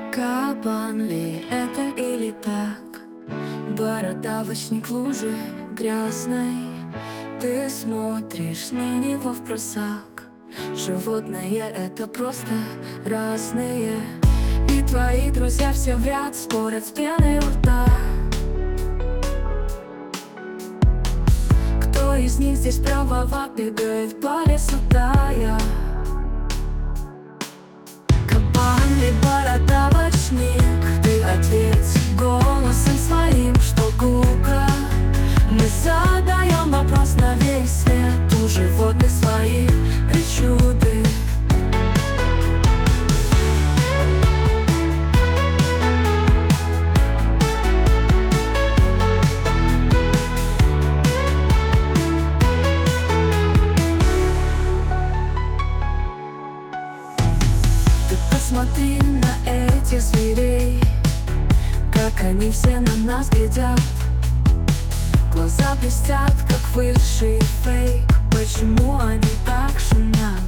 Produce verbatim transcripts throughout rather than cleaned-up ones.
Кабан ли это или так? Бородавочник лужи грязной. Ты смотришь на него впросак. Животные это просто разные. И твои друзья все в ряд спорят с пеной у рта. Кто из них здесь правоват, бегает по лесу тая? Кабан ли бородавочник? Ты ответь голосом своим, что гука. Мы задаем вопрос на весь свет. У животных свои причуды. Ты посмотри на этих зверей, как они все на нас глядят. Глаза блестят, как высший фейк. Почему они так шумят?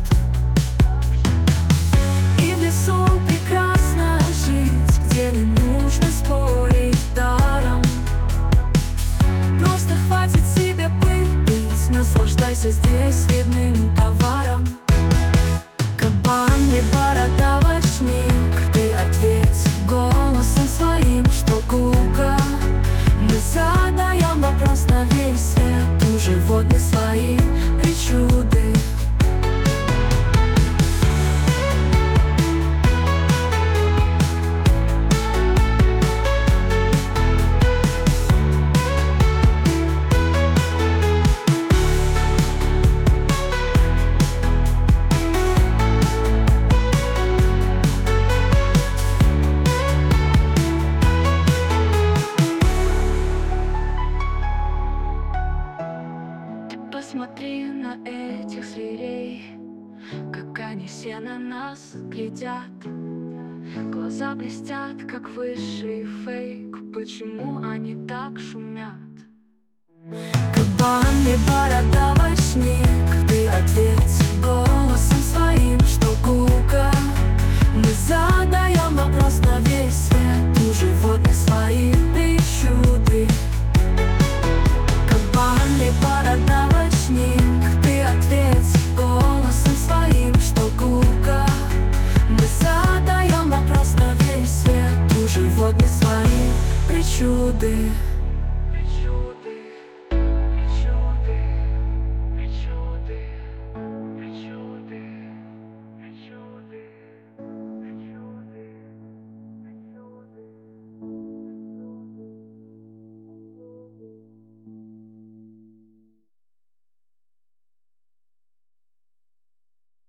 И в лесу прекрасно жить, где не нужно спорить даром. Просто хватит себе быть, наслаждайся здесь видным товаром. Кабан ли бородавочник? Ты ответь голосом своим, что гука. Мы задаем вопрос на весь свет. У животных свои причуды. Посмотри на этих зверей, как они все на нас глядят. Глаза блестят, как высший фейк. Почему они так шумят? Кабан ли бородавочник? Ты ответь голосом своим, что гука. Мы задаем вопрос на весь свет. У животных свои причуды. Кабан ли бородавочник? Ты ответь голосом своим, что гука. Мы задаем вопрос на весь свет. У животных свои причуды.